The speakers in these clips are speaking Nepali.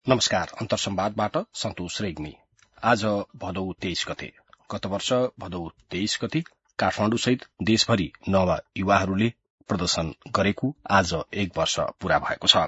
नमस्कार। अन्तर्संवादबाट सन्तोष रेग्मी। आज भदौ 23 गते। गत वर्ष भदौ 23 गते काठमाडौँसहित देशभरि नव युवाहरूले प्रदर्शन गरेको आज 1 वर्ष पूरा भएको छ।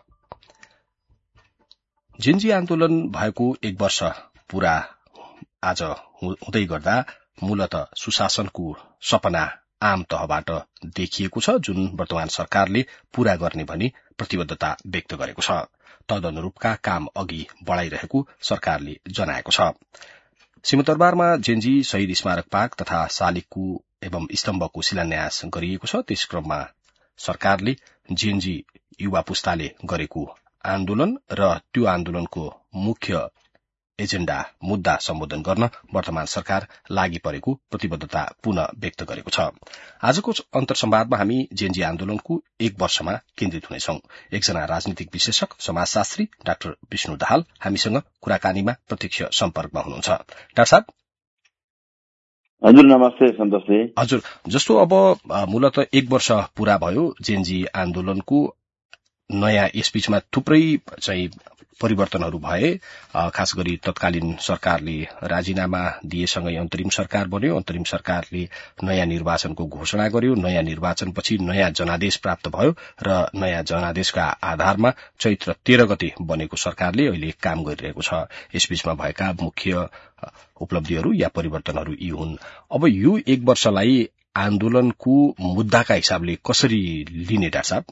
जेनजी आन्दोलन भएको 1 वर्ष पूरा आज हुँदै गर्दा मूलत सुशासनको सपना आम तहबाट देखिएको छ, जुन वर्तमान सरकारले पूरा गर्ने भनी प्रतिबद्धता व्यक्त गरेको छ। तदनुरूपका काम अघि बढ़ाइरहेको सरकारले जनाएको छ। सिंहदरबारमा जेनजी शहीद स्मारक पार्क तथा शालिगको एवं स्तम्भको शिलान्यास गरिएको छ। त्यस क्रममा सरकारले जेनजी युवा पुस्ताले गरेको आन्दोलन र त्यो आन्दोलनको मुख्य एजेण्डा मुद्दा सम्बोधन गर्न वर्तमान सरकार लागि परेको प्रतिबद्धता पुनः व्यक्त गरेको छ। आजको अन्तर्संवादमा हामी जेनजी आन्दोलनको 1 वर्षमा केन्द्रित हुनेछौं। एकजना राजनीतिक विश्लेषक समाजशास्त्री डाक्टर विष्णु दाहाल हामीसँग कुराकानीमा प्रत्यक्ष सम्पर्कमा हुनुहुन्छ। डाक्टर साहब। हजुर, नमस्ते सन्तोषजी। हजुर, जस्तो अब मूलत 1 वर्ष पूरा भयो जेनजी आन्दोलनको, नयाँ यसबीचमा थुप्रै चाहिँ परिवर्तनहरू भए। खास गरी तत्कालीन सरकारले राजीनामा दिएसँगै अन्तरिम सरकार बन्यो। अन्तरिम सरकारले नयाँ निर्वाचनको घोषणा गर्यो। नयाँ निर्वाचनपछि नयाँ जनादेश प्राप्त भयो र नयाँ जनादेशका आधारमा चैत्र 13 गते बनेको सरकारले अहिले काम गरिरहेको छ। यसबीचमा भएका मुख्य उपलब्धिहरू या परिवर्तनहरू यी हुन्। अब यो 1 वर्षलाई आन्दोलनको मुद्दाका हिसाबले कसरी लिने डाक्टर साहब?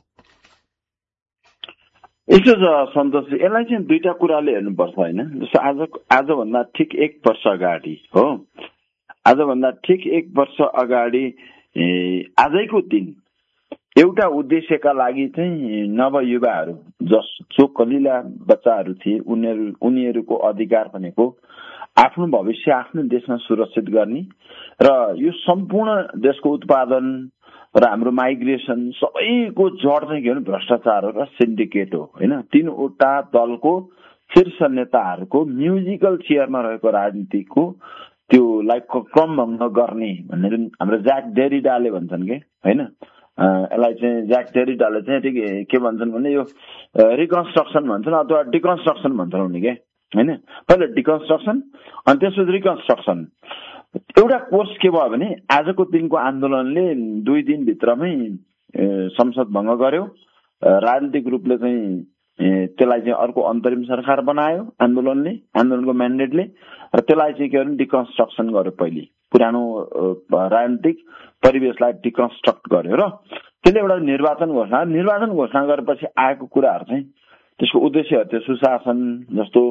यस्तो छ सन्तोषजी, यसलाई चाहिँ दुईटा कुराले हेर्नुपर्छ होइन। जस्तो आजभन्दा ठिक 1 वर्ष अगाडि हो, आजभन्दा ठिक 1 वर्ष अगाडि आजैको दिन एउटा उद्देश्यका लागि चाहिँ नवयुवाहरू जो कलिला बच्चाहरू थिए उनीहरूको अधिकार भनेको आफ्नो भविष्य आफ्नो देशमा सुरक्षित गर्ने र यो सम्पूर्ण देशको उत्पादन र हाम्रो माइग्रेसन सबैको जड चाहिँ के भने भ्रष्टाचार र सिन्डिकेट हो होइन। 3वटा दलको शीर्ष नेताहरूको म्युजिकल चेयरमा रहेको राजनीतिको त्यो लाइक क्रमभङ्ग गर्ने भन्ने जुन हाम्रो ज्याक डेरिडाले भन्छन् के होइन। यसलाई चाहिँ ज्याक डेरिडाले चाहिँ के भन्छन् भने यो रिकन्स्ट्रक्सन भन्छन् अथवा डिकन्स्ट्रक्सन भन्छन् उनी के होइन। पहिला डिकन्स्ट्रक्सन अनि त्यसपछि रिकन्स्ट्रक्सन। एउटा कोर्स के भयो भने आजको दिनको आन्दोलनले 2 दिनभित्रमै संसद भङ्ग गर्यो। राजनीतिक रूपले चाहिँ त्यसलाई चाहिँ अर्को अन्तरिम सरकार बनायो आन्दोलनको म्यान्डेटले र त्यसलाई चाहिँ के भने डिकन्स्ट्रक्सन गर्यो। पहिले पुरानो राजनीतिक परिवेशलाई डिकन्स्ट्रक्ट गर्यो र त्यसले एउटा निर्वाचन घोषणा गरेपछि आएको कुराहरू चाहिँ त्यसको उद्देश्य त्यो सुशासन जस्तो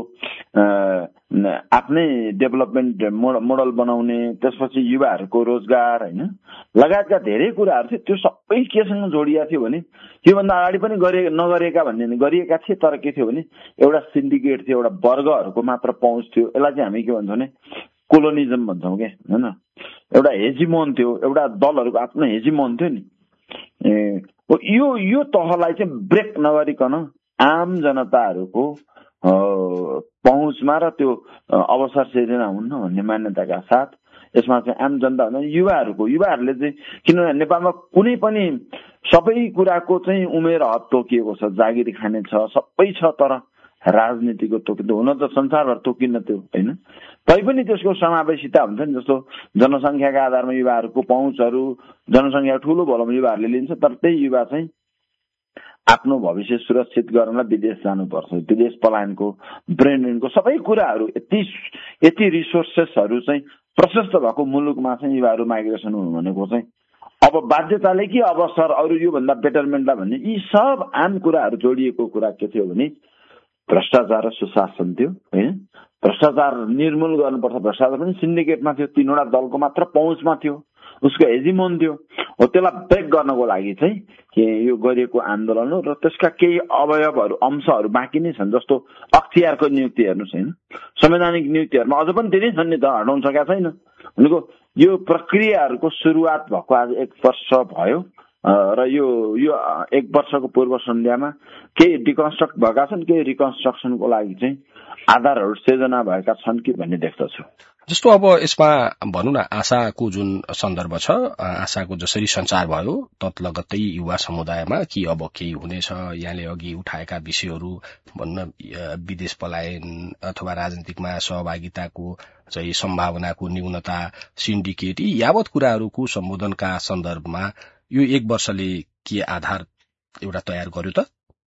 आफ्नै डेभलपमेन्ट मोडल बनाउने, त्यसपछि युवाहरूको रोजगार होइन लगायतका धेरै कुराहरू थियो। त्यो सबै केसँग जोडिया थियो भने योभन्दा अगाडि पनि नगरेका भन्ने गरिएका थिए, तर के थियो भने एउटा सिन्डिकेट थियो, एउटा वर्गहरूको मात्र पहुँच थियो। यसलाई चाहिँ हामी के भन्छौँ भने कोलोनिजम भन्छौँ क्या होइन। एउटा हेजिमोन थियो, एउटा दलहरूको आफ्नो हेजिमोन थियो नि। यो तहलाई चाहिँ ब्रेक नगरिकन आम जनताहरूको पहुँचमा र त्यो अवसर सिर्जना हुन्न भन्ने मान्यताका साथ यसमा चाहिँ आम जनता भन्दा युवाहरूले चाहिँ, किनभने नेपालमा कुनै पनि सबै कुराको चाहिँ उमेर हद तोकिएको छ, जागिर खाने छ, सबै छ, तर राजनीतिको तोकिँदो हुन त संसारभर तोकिन्न त्यो होइन। तैपनि त्यसको समावेशिता हुन्छ नि। जस्तो जनसङ्ख्याका आधारमा युवाहरूको पहुँचहरू, जनसङ्ख्या ठुलो भएकोमा युवाहरूले लिन्छ, तर त्यही युवा चाहिँ आफ्नो भविष्य सुरक्षित गर्नलाई विदेश जानुपर्छ। विदेश पलायनको ब्रेनको सबै कुराहरू यति रिसोर्सेसहरू चाहिँ प्रशस्त भएको मुलुकमा चाहिँ युवाहरू माइग्रेसन हुनु भनेको चाहिँ अब बाध्यताले कि अवसर अरू योभन्दा बेटरमेन्टलाई भन्ने यी सब आम कुराहरू जोडिएको कुरा के थियो भने भ्रष्टाचार र सुशासन थियो होइन। भ्रष्टाचार निर्मूल गर्नुपर्छ। भ्रष्टाचार पनि सिन्डिकेटमा थियो, 3वटा दलको मात्र पहुँचमा थियो, उसको हेजिमोन थियो हो। त्यसलाई ब्रेक गर्नको लागि चाहिँ यो गरिएको आन्दोलन हो र त्यसका केही अवयवहरू अंशहरू बाँकी नै छन्। जस्तो अख्तियारको नियुक्ति हेर्नुहोस् होइन, संवैधानिक नियुक्तिहरूमा अझ पनि धेरै छन् नि त, हटाउन सकेका छैन भनेको। यो प्रक्रियाहरूको सुरुवात भएको आज 1 वर्ष भयो र यो 1 वर्षको पूर्व सन्ध्यामा केही डिकन्स्ट्रक्ट भएका छन्, केही रिकन्स्ट्रक्सनको लागि चाहिँ आधारहरू सिर्जना भएका छन् कि भन्ने देख्दछु। जस्तो अब यसमा भनौँ न आशाको जुन सन्दर्भ छ, आशाको जसरी सञ्चार भयो तत्लगत्तै युवा समुदायमा कि अब केही हुनेछ, यहाँले अघि उठाएका विषयहरू भन्न विदेश पलायन अथवा राजनीतिकमा सहभागिताको चाहिँ सम्भावनाको न्यूनता, सिन्डिकेट, यावत कुराहरूको सम्बोधनका सन्दर्भमा यो 1 वर्षले के आधार एउटा तयार गर्यो त?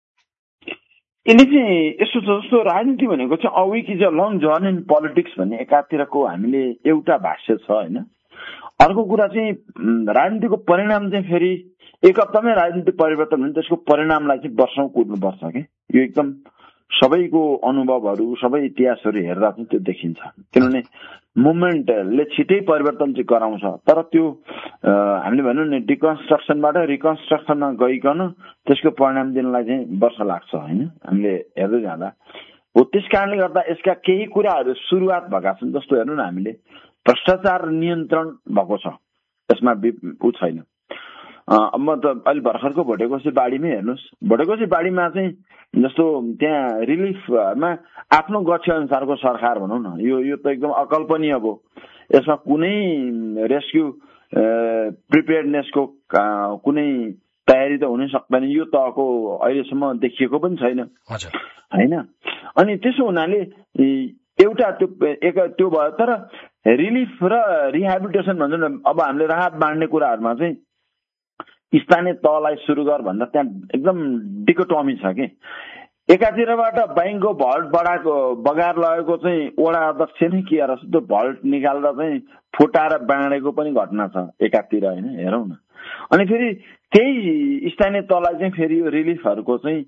यसले चाहिँ यस्तो छ, जस्तो राजनीति भनेको चाहिँ a week is a long journey in politics भन्ने एकातिरको हामीले एउटा भाष्य छ होइन। अर्को कुरा चाहिँ राजनीतिको परिणाम चाहिँ फेरि 1 हप्तामै राजनीतिक परिवर्तन हुन्छ, त्यसको परिणामलाई चाहिँ वर्षौं कुर्नुपर्छ कि यो एकदम सबैको अनुभवहरू सबै इतिहासहरू हेर्दा चाहिँ त्यो देखिन्छ। किनभने मुभमेन्टले छिटै परिवर्तन चाहिँ गराउँछ, तर त्यो हामीले भनौँ न डिकन्स्ट्रक्सनबाट रिकन्स्ट्रक्सनमा गइकन त्यसको परिणाम दिनलाई चाहिँ वर्ष लाग्छ होइन, हामीले हेर्दै जाँदा हो। त्यस कारणले गर्दा यसका केही कुराहरू सुरुवात भएका छन्। जस्तो हेर्नु न, हामीले भ्रष्टाचार नियन्त्रण भएको छ, यसमा ऊ छैन। अब म त अहिले भर्खरको भोटेकोसी बाढीमै हेर्नुहोस्, भोटेकोसी बाढीमा चाहिँ जस्तो त्यहाँ रिलिफमा आफ्नो गच्छे अनुसारको सरकार भनौँ न, यो त एकदम अकल्पनीय भयो। यसमा कुनै रेस्क्यु प्रिपेयर्डनेसको कुनै तयारी त हुनै सक्दैन, यो तहको अहिलेसम्म देखिएको पनि छैन होइन। अनि त्यसो हुनाले एउटा त्यो भयो, तर रिलिफ र रिहेबिलिटेसन भन्छ न, अब हामीले राहत बाँड्ने कुराहरूमा चाहिँ स्थानीय तहलाई सुरु गर भन्दा त्यहाँ एकदम डिकोटोमी छ कि एकातिरबाट बैंकको भल्ट बगाएर लगेको चाहिँ वडा अध्यक्ष नै के गरेर त्यो भल्ट निकालेर चाहिँ फुटाएर बाँडेको पनि घटना छ एकातिर होइन, हेरौँ न। अनि फेरि त्यही स्थानीय तहलाई चाहिँ फेरि यो रिलिफहरूको चाहिँ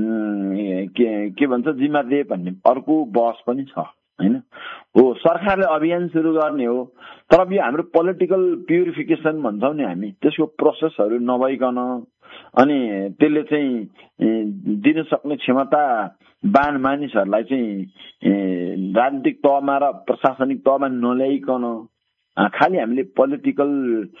के भन्छ जिम्मा दिए भन्ने अर्को बहस पनि छ होइन। हो, सरकारले अभियान सुरु गर्ने हो, तर अब यो हाम्रो पोलिटिकल प्युरिफिकेसन भन्छौँ नि हामी, त्यसको प्रोसेसहरू नभइकन अनि त्यसले चाहिँ दिन सक्ने क्षमतावान मानिसहरूलाई चाहिँ राजनीतिक तहमा र प्रशासनिक तहमा नल्याइकन खालि हामीले पोलिटिकल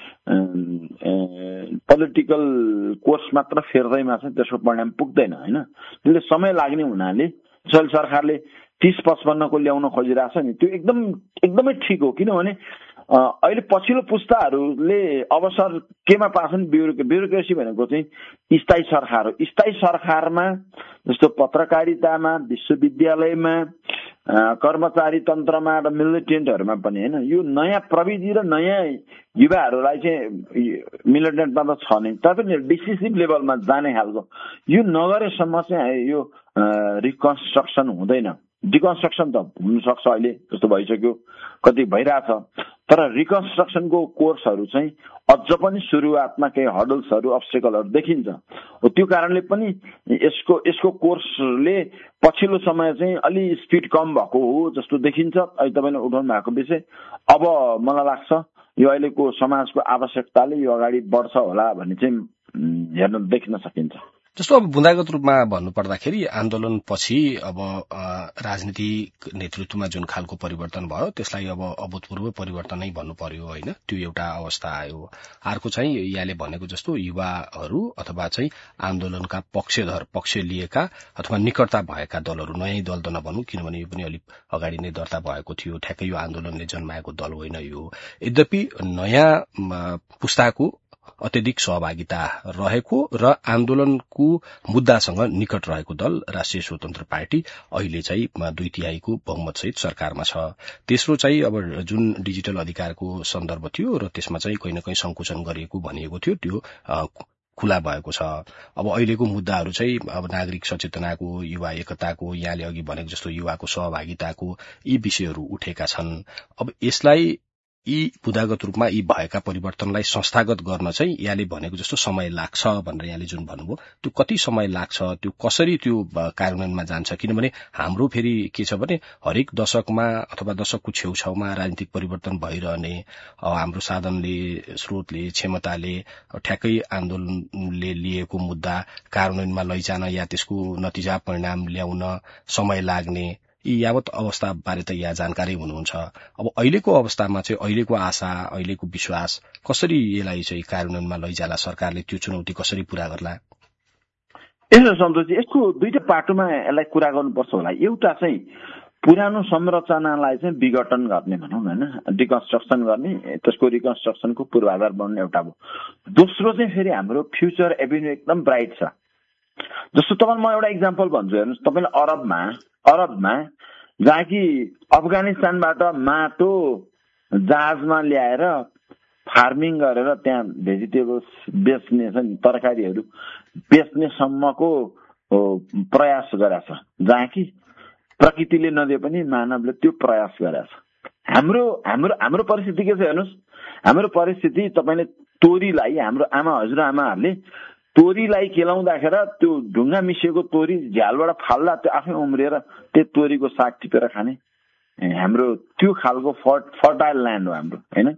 कोर्स मात्र फेर्दैमा चाहिँ त्यसको परिणाम पुग्दैन होइन। त्यसले समय लाग्ने हुनाले सरकारले 30-55 को ल्याउन खोजिरहेछ नि, त्यो एकदमै ठिक हो। किनभने अहिले पछिल्लो पुस्ताहरूले अवसर केमा पाछन्, ब्युरोक्रेसी भनेको चाहिँ स्थायी सरकार हो। स्थायी सरकारमा जस्तो पत्रकारितामा, विश्वविद्यालयमा, कर्मचारी तन्त्रमा र मिलिटेन्टहरूमा पनि होइन, यो नयाँ प्रविधि र नयाँ युवाहरूलाई चाहिँ मिलिटेन्टमा त छ नै, तर पनि डिसिसिभ लेभलमा जाने खालको यो नगरेसम्म चाहिँ यो रिकन्स्ट्रक्सन हुँदैन। डिकन्स्ट्रक्सन त हुन सक्छ, अहिले जस्तो भइसक्यो, कति भइरहेछ, तर रिकन्स्ट्रक्सनको कोर्सहरू चाहिँ अझ पनि सुरुवातमा केही हडल्सहरू अब्स्टेकलहरू देखिन्छ। त्यो कारणले पनि यसको कोर्सले पछिल्लो समय चाहिँ अलि स्पिड कम भएको हो जस्तो देखिन्छ। अहिले तपाईँले उठाउनु भएको विषय अब मलाई लाग्छ यो अहिलेको समाजको आवश्यकताले यो अगाडि बढ्छ होला भन्ने चाहिँ हेर्न देखिन सकिन्छ। जस्तो अब बुँदागत रूपमा भन्नुपर्दाखेरि आन्दोलनपछि अब राजनीतिक नेतृत्वमा जुन खालको परिवर्तन भयो त्यसलाई अब अभूतपूर्व परिवर्तन नै भन्नु पर्यो होइन, त्यो एउटा अवस्था आयो। अर्को चाहिँ यहाँले भनेको जस्तो युवाहरू अथवा चाहिँ आन्दोलनका पक्ष लिएका अथवा निकटता भएका दलहरू, नयाँ दल त नभनौँ किनभने यो पनि अलिक अगाडि नै दर्ता भएको थियो, ठ्याक्कै यो आन्दोलनले जन्माएको दल होइन यो। यद्यपि नयाँ पुस्ताको अत्यधिक सहभागिता रहेको र आन्दोलनको मुद्दासँग निकट रहेको दल राष्ट्रिय स्वतन्त्र पार्टी अहिले चाहिँ 2/3 बहुमतसहित सरकारमा छ। तेस्रो चाहिँ अब जुन डिजिटल अधिकारको सन्दर्भ थियो र त्यसमा चाहिँ कहीँ न कहीँ संकुचन गरिएको भनिएको थियो, त्यो खुला भएको छ। अब अहिलेको मुद्दाहरू चाहिँ अब नागरिक सचेतनाको, युवा एकताको, यहाँले अघि भनेको जस्तो युवाको सहभागिताको, यी विषयहरू उठेका छन्। अब यसलाई यी बुँदागत रूपमा यी भएका परिवर्तनलाई संस्थागत गर्न चाहिँ यहाँले भनेको जस्तो समय लाग्छ भनेर यहाँले जुन भन्नुभयो, त्यो कति समय लाग्छ, त्यो कसरी त्यो कार्यान्वयनमा जान्छ? किनभने हाम्रो फेरि के छ भने हरेक दशकमा अथवा दशकको छेउछाउमा राजनीतिक परिवर्तन भइरहने, हाम्रो साधनले, स्रोतले, क्षमताले ठ्याक्कै आन्दोलनले लिएको मुद्दा कार्यान्वयनमा लैजान या त्यसको नतिजा परिणाम ल्याउन समय लाग्ने, यी यावत अवस्था बारे त यहाँ जानकारी हुनुहुन्छ। अब अहिलेको अवस्थामा चाहिँ अहिलेको आशा, अहिलेको विश्वास कसरी यसलाई चाहिँ कार्यान्वयनमा लैजाला, सरकारले त्यो चुनौती कसरी पूरा गर्ला? यसो सन्तोषजी, यसको दुईटा पाटोमा यसलाई कुरा गर्नुपर्छ होला। एउटा चाहिँ पुरानो संरचनालाई चाहिँ विघटन गर्ने भनौँ न, होइन, डिकन्स्ट्रक्सन गर्ने, त्यसको रिकन्स्ट्रक्सनको पूर्वाधार बनाउने एउटा भयो। दोस्रो चाहिँ फेरि हाम्रो फ्युचर एभिन्यू एकदम ब्राइट छ। जस्तो तपाईँलाई म एउटा इक्जाम्पल भन्छु, हेर्नुहोस्, तपाईँले अरबमा जहाँ कि अफगानिस्तानबाट माटो जहाजमा ल्याएर फार्मिङ गरेर त्यहाँ भेजिटेबल्स बेच्ने छ नि, तरकारीहरू बेच्नेसम्मको प्रयास गरेछ, जहाँ कि प्रकृतिले नदिए पनि मानवले त्यो प्रयास गरेछ। हाम्रो परिस्थिति के छ हेर्नुहोस्, हाम्रो परिस्थिति तपाईँले तोरीलाई, हाम्रो हजुरआमाहरूले तोरीलाई केलाउँदाखेरि त्यो ढुङ्गा मिसिएको तोरी झ्यालबाट फाल्दा त्यो आफै उम्रिएर त्यो तोरीको साग टिपेर खाने, हाम्रो त्यो खालको फर्टाइल ल्यान्ड हो हाम्रो, होइन।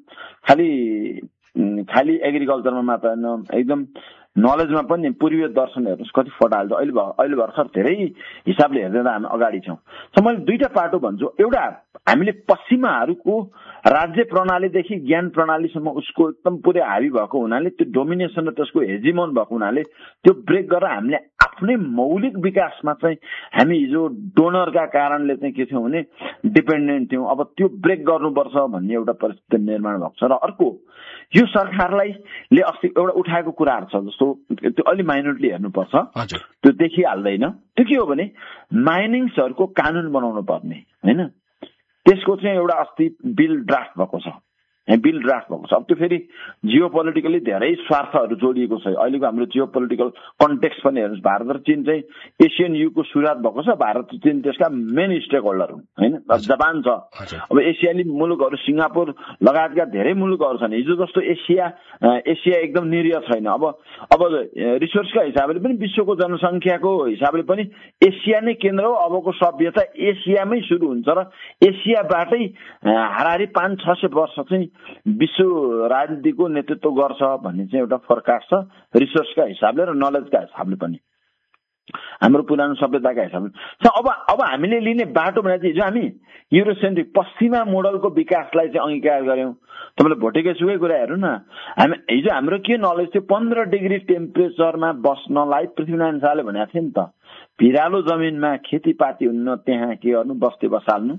खालि एग्रिकल्चरमा मात्र होइन, एकदम नलेजमा पनि पूर्वीय दर्शन हेर्नुहोस् कति फर्टाइल छ। अहिले भर्खर धेरै हिसाबले हेर्दै हामी अगाडि छौँ। मैले दुईटा पाटो भन्छु। एउटा, हामीले पश्चिमाहरूको राज्य प्रणालीदेखि ज्ञान प्रणालीसम्म उसको एकदम पुरै हावी भएको हुनाले, त्यो डोमिनेसन र त्यसको हेजिमोन भएको हुनाले त्यो ब्रेक गरेर हामीले आफ्नै मौलिक विकासमा चाहिँ हामी हिजो डोनरका कारणले चाहिँ के थियौँ भने डिपेन्डेन्ट थियौँ। अब त्यो ब्रेक गर्नुपर्छ भन्ने एउटा परिस्थिति निर्माण भएको छ। र अर्को, यो सरकारलाई अस्ति एउटा उठाएको कुराहरू छ, जस्तो त्यो अलि माइनोरिटी हेर्नुपर्छ, त्यो देखिहाल्दैन। त्यो के हो भने माइनिङ्सहरूको कानुन बनाउनु पर्ने, होइन। त्यसको चाहिँ एउटा अस्ति बिल ड्राफ्ट भएको छ। अब त्यो फेरि जियो पोलिटिकली धेरै स्वार्थहरू जोडिएको छ। अहिलेको हाम्रो जियो पोलिटिकल कन्टेक्स्ट पनि हेर्नुहोस्, भारत र चीन चाहिँ एसियन युगको सुरुवात भएको छ। भारत र चीन त्यसका मेन स्टेक होल्डर हुन्, होइन। जापान छ, अब एसियाली मुलुकहरू सिङ्गापुर लगायतका धेरै मुलुकहरू छन्। हिजो जस्तो एसिया एकदम निरीह छैन। अब रिसोर्सका हिसाबले पनि, विश्वको जनसङ्ख्याको हिसाबले पनि एसिया नै केन्द्र हो। अबको सभ्यता एसियामै सुरु हुन्छ र एसियाबाटै हाराहारी 500-600 वर्ष चाहिँ विश्व राजनीतिको नेतृत्व गर्छ भन्ने चाहिँ एउटा फोरकास्ट छ, रिसोर्सका हिसाबले र नलेजका हिसाबले पनि, हाम्रो पुरानो सभ्यताका हिसाबले। अब हामीले लिने बाटो भने चाहिँ हिजो हामी युरोसेन्ट्रिक पश्चिमा मोडलको विकासलाई चाहिँ अंगीकार गर्यौं। तपाईँले भोटेकै सुकै कुरा हेर्नु न, हिजो हाम्रो के नलेज थियो, 15 डिग्री टेम्परेचरमा बस्नलाई पृथ्वीनारायण शाहले भनेको थियो नि त, भिरालो जमिनमा खेतीपाती हुन्न त्यहाँ के गर्नु, बस्ती बसाल्नु,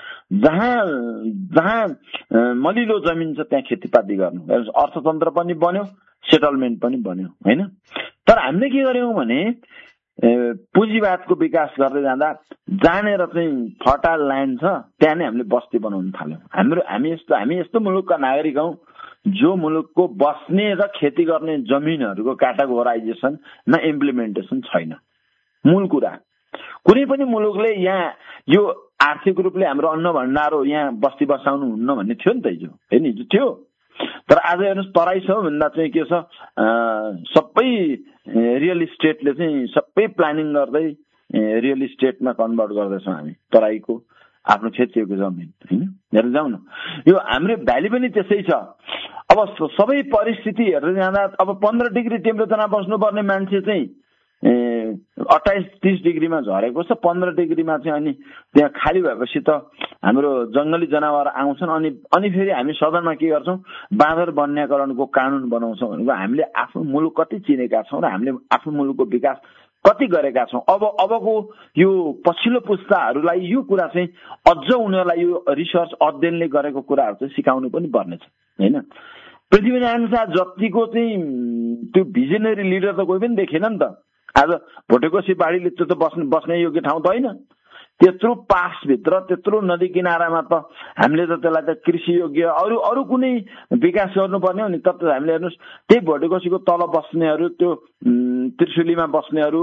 जहाँ मलिलो जमिन छ त्यहाँ खेतीपाती गर्नु। अर्थतन्त्र पनि बन्यो, सेटलमेन्ट पनि बन्यो, होइन। तर हामीले के गर्यौं भने पुँजीवादको विकास गर्दै जाँदा जानेर चाहिँ फर्टाइल ल्यान्ड छ त्यहाँ नै हामीले बस्ती बनाउन थाल्यौं। हामी यस्तो मुलुकका नागरिक हौं जो मुलुकको बस्ने र खेती गर्ने जमिनहरूको क्याटेगोराइजेसन न इम्प्लिमेन्टेसन छैन। मूल कुरा, कुनै पनि मुलुकले यहाँ यो आर्थिक रूपले हाम्रो अन्न भण्डार हो यहाँ बस्ती बसाउनु हुन्न भन्ने थियो नि त हिजो, होइन, हिजो थियो। तर आज हेर्नुहोस् तराई छ भन्दा चाहिँ के छ, सबै रियल इस्टेटले चाहिँ सबै प्लानिङ गर्दै रियल इस्टेटमा कन्भर्ट गर्दैछौँ हामी तराईको आफ्नो क्षेत्रीयको जमिन, होइन। हेर्दै जाउँ न, यो हाम्रो भ्याली पनि त्यसै छ। अब सबै परिस्थिति हेर्दै जाँदा अब 15 डिग्री टेम्परेचरमा बस्नुपर्ने मान्छे चाहिँ 28-30 डिग्रीमा झरेको छ, 15 डिग्रीमा चाहिँ अनि त्यहाँ खाली भएपछि त हाम्रो जंगली जनावर आउँछन्। अनि फेरि हामी सदनमा के गर्छौँ, बाँदर वन्यकरणको कानुन बनाउँछौँ भनेको हामीले आफ्नो मुलुक कति चिनेका छौँ र हामीले आफ्नो मुलुकको विकास कति गरेका छौँ। अबको यो पछिल्लो पुस्ताहरूलाई यो कुरा चाहिँ अझ उनीहरूलाई यो रिसर्च अध्ययनले गरेको कुराहरू चाहिँ सिकाउनु पनि पर्नेछ, होइन। पृथ्वीनारायण शाह जतिको चाहिँ त्यो भिजनरी लिडर त कोही पनि देखेन नि त। आज भोटेकोसी बाढीले त्यो त बस्ने योग्य ठाउँ त होइन। त्यत्रो पासभित्र, त्यत्रो नदी किनारामा त हामीले त त्यसलाई त कृषि योग्य अरू कुनै विकास गर्नुपर्ने हो नि। त हामीले हेर्नुहोस्, त्यही भोटेकोसीको तल बस्नेहरू, त्यो त्रिशुलीमा बस्नेहरू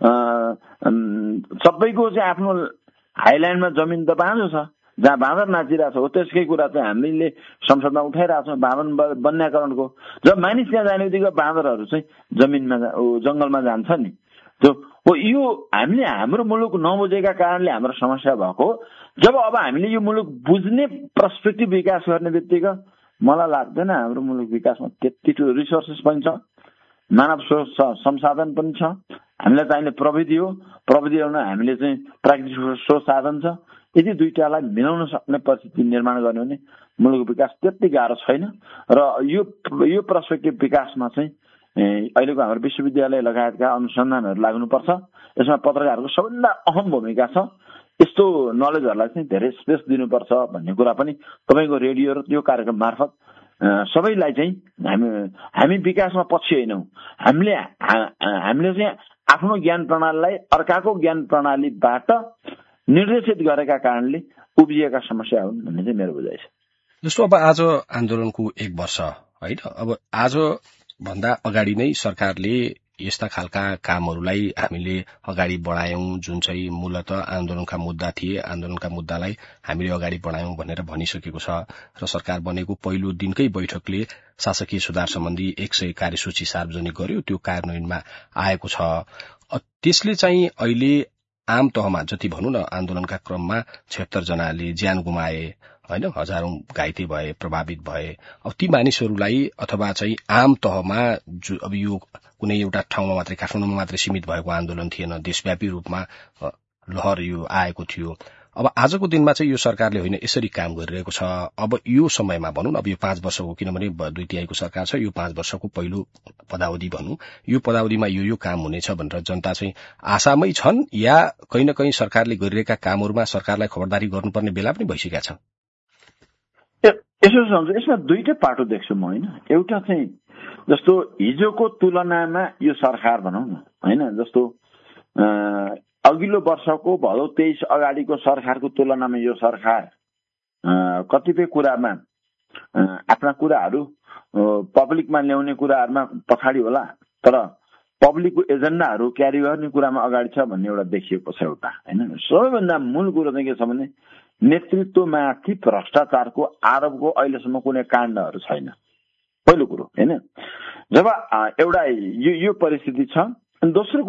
सबैको चाहिँ आफ्नो हाइल्यान्डमा जमिन त बाँझो छ जहाँ बाँदर नाचिरहेको छ। हो त्यसकै कुरा चाहिँ हामीले संसदमा उठाइरहेको छौँ, बाँदर वन्यकरणको। जब मानिस त्यहाँ जाने बित्तिकै बाँदरहरू चाहिँ जमिनमा जंगलमा जान्छ नि। यो हामीले हाम्रो मुलुक नबुझेका कारणले हाम्रो समस्या भएको। जब अब हामीले यो मुलुक बुझ्ने पर्सपेक्टिभ विकास गर्ने बित्तिकै मलाई लाग्दैन हाम्रो मुलुक विकासमा त्यति रिसोर्सेस पनि छ, मानव संसाधन पनि छ। हामीलाई चाहिने प्रविधि हो, प्रविधि ल्याउन हामीले चाहिँ प्राकृतिक स्रोत साधन छ। यदि दुईटालाई मिलाउन सक्ने परिस्थिति निर्माण गर्ने भने मुलुक विकास त्यति गाह्रो छैन। र यो पर्सपेक्टिभ विकासमा चाहिँ अहिलेको हाम्रो विश्वविद्यालय लगायतका अनुसन्धानहरू लाग्नुपर्छ। यसमा पत्रकारहरूको सबभन्दा अहम भूमिका छ। यस्तो नलेजहरूलाई चाहिँ धेरै स्पेस दिनुपर्छ भन्ने कुरा पनि तपाईँको रेडियो र त्यो कार्यक्रम मार्फत सबैलाई चाहिँ हामी विकासमा पछि होइनौँ। हामीले चाहिँ आफ्नो ज्ञान प्रणालीलाई अर्काको ज्ञान प्रणालीबाट निर्देशित गरेका कारणले उब्जिएका समस्या हुन् भन्ने चाहिँ मेरो बुझाइ छ। जस्तो अब आज आन्दोलनको 1 वर्ष होइन, अब आज भन्दा अगाडि नै सरकारले यस्ता खालका कामहरूलाई हामीले अगाडि बढायौं जुन चाहिँ मूलत आन्दोलनका मुद्दा थिए, आन्दोलनका मुद्दालाई हामीले अगाडि बढायौं भनेर भनिसकेको छ र सरकार बनेको पहिलो दिनकै बैठकले शासकीय सुधार सम्बन्धी 100 कार्यसूची सार्वजनिक गर्यो, त्यो कार्यान्वयनमा आएको छ। त्यसले चाहिँ अहिले आम तहमा जति भनौं न आन्दोलनका क्रममा 76 जनाले ज्यान गुमाए होइन, हजारौं घाइते भए, प्रभावित भए। अब ती मानिसहरूलाई अथवा चाहिँ आम तहमा अब यो कुनै एउटा ठाउँमा मात्रै काठमाडौँमा मात्रै सीमित भएको आन्दोलन थिएन, देशव्यापी रूपमा लहर यो आएको थियो। अब आजको दिनमा चाहिँ यो सरकारले होइन यसरी काम गरिरहेको छ। अब यो समयमा भनौं न, अब यो 5 वर्षको, किनभने 2/3 सरकार छ, यो 5 वर्षको पहिलो पदावधि भनौं, यो पदावधिमा यो काम हुनेछ भनेर जनता चाहिँ आशामै छन् या कहीँ न कहीँ सरकारले गरिरहेका कामहरूमा सरकारलाई खबरदारी गर्नुपर्ने बेला पनि भइसकेका छ? यसो सम्झ, यसमा दुईटै पाटो देख्छु म होइन। एउटा चाहिँ जस्तो हिजोको तुलनामा यो सरकार भनौँ न होइन, जस्तो अघिल्लो वर्षको भदौ 23 अगाडिको सरकारको तुलनामा यो सरकार कतिपय कुरामा आफ्ना कुराहरू पब्लिकमा ल्याउने कुराहरूमा पछाडि होला, तर पब्लिकको एजेन्डाहरू क्यारी गर्ने कुरामा अगाडि छ भन्ने एउटा देखिएको छ एउटा होइन। सबैभन्दा मूल कुरो चाहिँ के छ भने नेतृत्वमाथि भ्रष्टाचारको आरोपको अहिलेसम्म कुनै काण्डहरू छैन, पहिलो कुरो होइन। जब एउटा यो परिस्थिति छ। अनि दोस्रो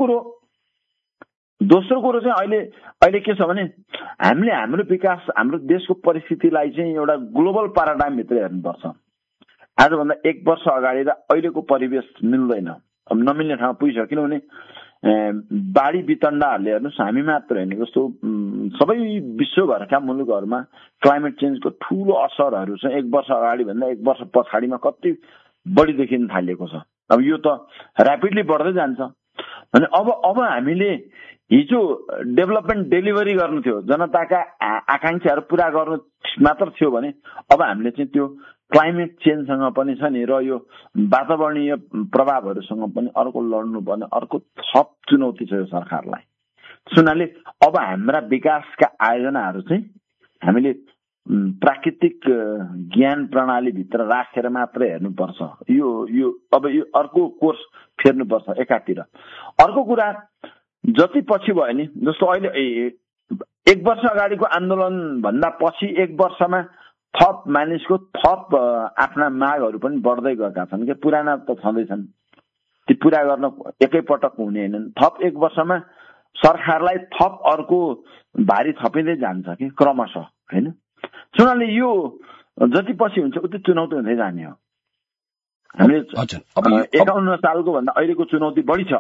कुरो चाहिँ अहिले के छ भने हामीले हाम्रो विकास, हाम्रो देशको परिस्थितिलाई चाहिँ एउटा ग्लोबल प्याराडाइमभित्र हेर्नुपर्छ। आजभन्दा 1 वर्ष अगाडि र अहिलेको परिवेश मिल्दैन, अब नमिल्ने ठाउँमा पुगिसक्यो। किनभने बाढी वितण्डाहरूले हेर्नुहोस्, हामी मात्र होइन, जस्तो सबै विश्वभरका मुलुकहरूमा क्लाइमेट चेन्जको ठूलो असरहरू चाहिँ 1 वर्ष अगाडि भन्दा 1 वर्ष पछाडिमा कति बढी देखिन थालिएको छ। अब यो त ऱ्यापिडली बढ्दै जान्छ। अनि अब हामीले हिजो डेभलपमेन्ट डेलिभरी गर्नु थियो, जनताका आकांक्षाहरू पूरा गर्नु मात्र थियो भने अब हामीले चाहिँ त्यो क्लाइमेट चेन्जसँग पनि छ नि र यो वातावरणीय प्रभावहरूसँग पनि अर्को लड्नुपर्ने अर्को थप चुनौती छ यो सरकारलाई। सुनाले अब हाम्रा विकासका आयोजनाहरू चाहिँ हामीले प्राकृतिक ज्ञान प्रणालीभित्र राखेर मात्र हेर्नुपर्छ। यो अर्को कोर्स फेर्नुपर्छ एकातिर। अर्को कुरा जति पछि भयो नि, जस्तो अहिले 1 वर्ष अगाडिको आन्दोलन भन्दा पछि 1 वर्षमा थप मानिसको थप आफ्ना मागहरू पनि बढ्दै गएका छन् कि पुराना त छँदैछन्, ती पूरा गर्न एकैपटक हुने हैनन्। थप 1 वर्षमा सरकारलाई थप अर्को भारी थपिँदै जान्छ कि क्रमशः हैन। सुनाले यो जति पछि हुन्छ उति चुनौती हुँदै जाने हो। हामीले 51 सालको भन्दा अहिलेको चुनौती बढी छ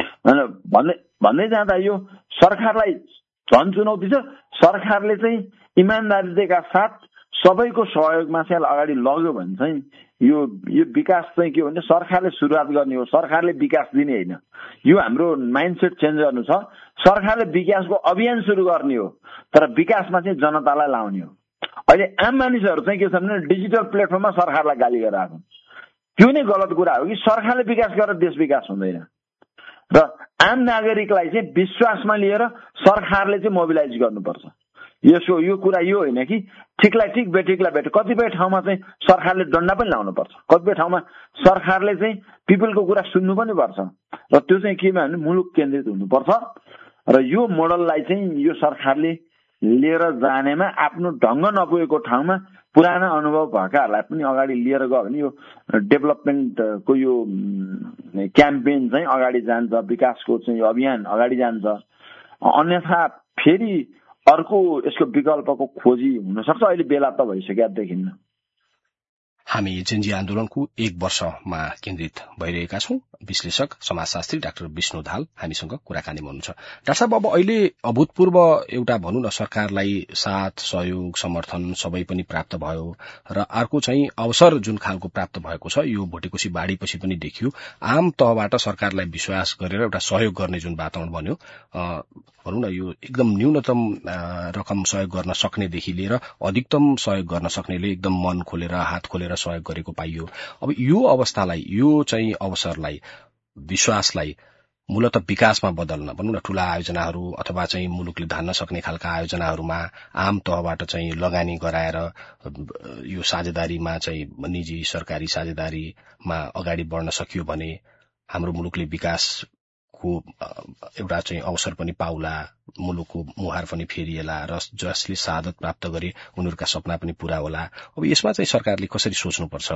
भन्दै जाँदा यो सरकारलाई झन् चुनौती छ। सरकारले चाहिँ इमानदारीका साथ सबैको सहयोगमा चाहिँ अगाडि लग्यो भने चाहिँ यो विकास चाहिँ के हो भने सरकारले सुरुवात गर्ने हो, सरकारले विकास दिने होइन। यो हाम्रो माइन्डसेट चेन्ज गर्नु छ। सरकारले विकासको अभियान सुरु गर्ने हो, तर विकासमा चाहिँ जनतालाई लाउने हो। अहिले आम मानिसहरू चाहिँ के छ भने डिजिटल प्लेटफर्ममा सरकारलाई गाली गरिरहेको, त्यो नै गलत कुरा हो कि सरकारले विकास गरेर देश विकास हुँदैन। र आम नागरिकलाई चाहिँ विश्वासमा लिएर सरकारले चाहिँ मोबिलाइज गर्नुपर्छ। यो कुरा यो होइन कि ठिकलाई ठिक बेठिकलाई बेठ। कतिपय ठाउँमा चाहिँ सरकारले डन्डा पनि लाउनुपर्छ, कतिपय ठाउँमा सरकारले चाहिँ पिपलको कुरा सुन्नु पनि पर्छ। र त्यो चाहिँ केमा भने मुलुक केन्द्रित हुनुपर्छ। र यो मोडललाई चाहिँ यो सरकारले लिएर जानेमा आफ्नो ढङ्ग नपुगेको ठाउँमा पुराना अनुभव भएकाहरूलाई पनि अगाडि लिएर गयो भने यो डेभलपमेन्टको यो क्याम्पेन चाहिँ अगाडि जान्छ, विकासको चाहिँ अभियान अगाडि जान्छ। अन्यथा फेरि अर्को यसको विकल्पको खोजी हुन सक्छ। अहिले बेला त भइसक्यो देखिन्न। हामी जेनजी आन्दोलनको 1 वर्षमा केन्द्रित भइरहेका छौं। विश्लेषक समाजशास्त्री डाक्टर विष्णु दाहाल हामीसँग कुराकानीमा हुनुहुन्छ। डाक्टर साहब, अब अहिले अभूतपूर्व एउटा भनौं न सरकारलाई साथ सहयोग समर्थन सबै पनि प्राप्त भयो र अर्को चाहिँ अवसर जुन खालको प्राप्त भएको छ यो भोटेकोशी बाढीपछि पनि देखियो। आम तहबाट सरकारलाई विश्वास गरेर एउटा सहयोग गर्ने जुन वातावरण बन्यो, भनौं न यो एकदम न्यूनतम रकम सहयोग गर्न सक्नेदेखि लिएर अधिकतम सहयोग गर्न सक्नेले एकदम मन खोलेर हात खोलेर सहयोग गरेको पाइयो। अब यो अवस्थालाई, यो चाहिँ अवसरलाई, विश्वासलाई मूलत विकासमा बदल्न, भनौं न ठूला आयोजनाहरू अथवा चाहिँ मुलुकले धान्न सक्ने खालका आयोजनाहरूमा आम तहबाट चाहिँ लगानी गराएर यो साझेदारीमा चाहिँ निजी सरकारी साझेदारीमा अगाडि बढ्न सकियो भने हाम्रो मुलुकले विकासको एउटा चाहिँ अवसर पनि पाउला, मुलुकको मुहार पनि फेरिएला र जसले सादत प्राप्त गरे उनीहरूका सपना पनि पूरा होला। अब यसमा चाहिँ सरकारले कसरी सोच्नुपर्छ?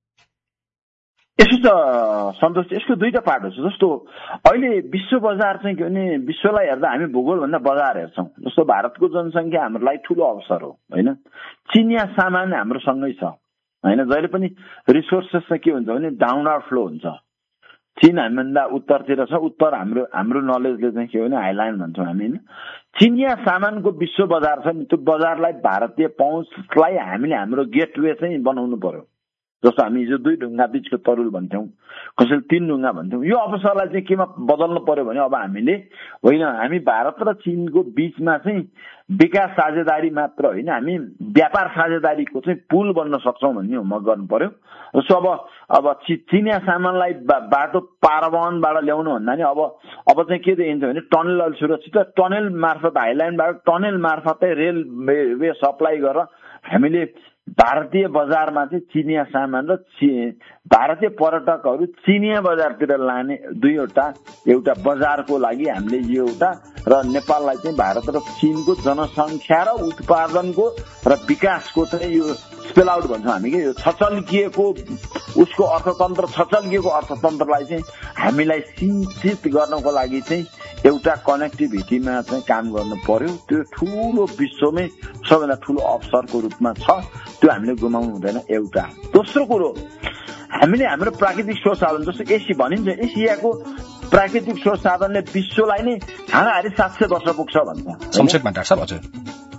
यसो त सन्तोष, यसको दुईटा पाटो छ। जस्तो अहिले विश्व बजार चाहिँ के भने विश्वलाई हेर्दा हामी भूगोल भन्दा बजार हेर्छौं। जस्तो भारतको जनसंख्या हाम्रो लागि ठूलो अवसर हो हैन। चिनिया सामान हाम्रो सँगै छ हैन। जहिले पनि रिसोर्सेस चाहिँ के हुन्छ भने डाउनवर्ड फ्लो हुन्छ। चीन हामीभन्दा उत्तरतिर छ, उत्तर हाम्रो नलेजले चाहिँ के भने हाइल्यान्ड भन्छौँ हामी हैन। चिनिया सामानको विश्व बजार छ नि, त्यो बजारलाई भारतीय पहुँचलाई हामीले हाम्रो गेटवे चाहिँ बनाउनु पर्यो। जस्तो हामी हिजो 2 ढुङ्गा बीचको तरुल भन्थ्यौं, कसैले 3 ढुङ्गा भन्थ्यौं। यो अवसरलाई चाहिँ केमा बदल्नु पर्यो भने अब हामीले होइन, हामी भारत र चीनको बीचमा चाहिँ विकास साझेदारी मात्र होइन, हामी व्यापार साझेदारीको चाहिँ पुल बन्न सक्छौं भन्ने होमवर्क गर्नु पर्यो। जस्तो अब चिनिया सामानलाई बाटो पारवहनबाट ल्याउनु भन्दा नि अब चाहिँ के देखिन्छ भने टनल सुरक्षित, टनल मार्फत हाइल्यान्डबाट टनल मार्फतै रेलवे सप्लाई गरेर हामीले भारतीय बजारमा चाहिँ चिनिया सामान र भारतीय पर्यटकहरू चिनिया बजारतिर लाने एउटा बजारको लागि हामीले यो एउटा र नेपाललाई चाहिँ भारत र चीनको जनसंख्या र उत्पादनको र विकासको चाहिँ यो स्पेल आउट भन्छौँ हामी के, यो छचल्किएको उसको अर्थतन्त्रलाई चाहिँ हामीलाई सिन्चित गर्नको लागि चाहिँ एउटा कनेक्टिभिटीमा चाहिँ काम गर्नु पर्यो। त्यो ठूलो विश्वमै सबैभन्दा ठूलो अवसरको रूपमा छ, त्यो हामीले गुमाउनु हुँदैन। एउटा दोस्रो कुरो, हामीले हाम्रो प्राकृतिक स्रोत साधन जस्तो एसी भनिन्छ, एसियाको प्राकृतिक स्रोत साधनले विश्वलाई नै हाराहारी 700 वर्ष पुग्छ भन्छ संक्षेपमा डाक्टर साहब। हजुर,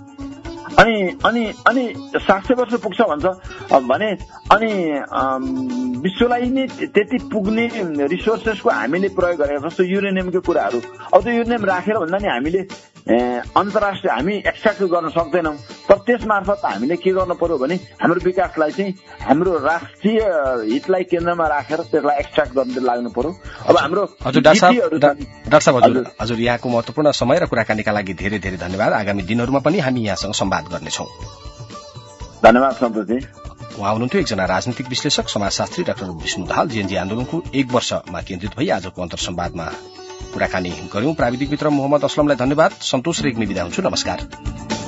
अनि 700 वर्ष पुग्छ भन्छ भने अनि विश्वलाई नै त्यति पुग्ने रिसोर्सेसको हामीले प्रयोग गरेका, जस्तो युरेनियमको कुराहरू। अब त्यो युरेनियम राखेर भन्दा नि हामीले अन्तर्राष्ट्रिय हामी एक्सट्र्याक्ट गर्न सक्दैनौँ, तर त्यस मार्फत हामीले के गर्नु पर्यो भने हाम्रो विकासलाई चाहिँ हाम्रो राष्ट्रिय हितलाई केन्द्रमा राखेर त्यसलाई एक्सट्र्याक्ट गर्न लाग्नु पर्यो। अब हाम्रो डाक्टर साहब हजुर यहाँको महत्वपूर्ण समय र कुराकानीका लागि धेरै धेरै धन्यवाद। आगामी दिनहरूमा पनि हामी यहाँसँग संवाद गर्नेछौँ। धन्यवाद सन्तोषजी। उहाँ हुनुहुन्थ्यो एकजना राजनीतिक विश्लेषक समाजशास्त्री डाक्टर विष्णु दाहाल। जेएनजी आन्दोलनको 1 वर्षमा केन्द्रित भई आजको अन्तर्संवादमा कुराकानी गर्यौं। प्राविधिक मित्र मोहम्मद असलमलाई धन्यवाद। सन्तोष रेग्मी बिदा हुन्छु। नमस्कार।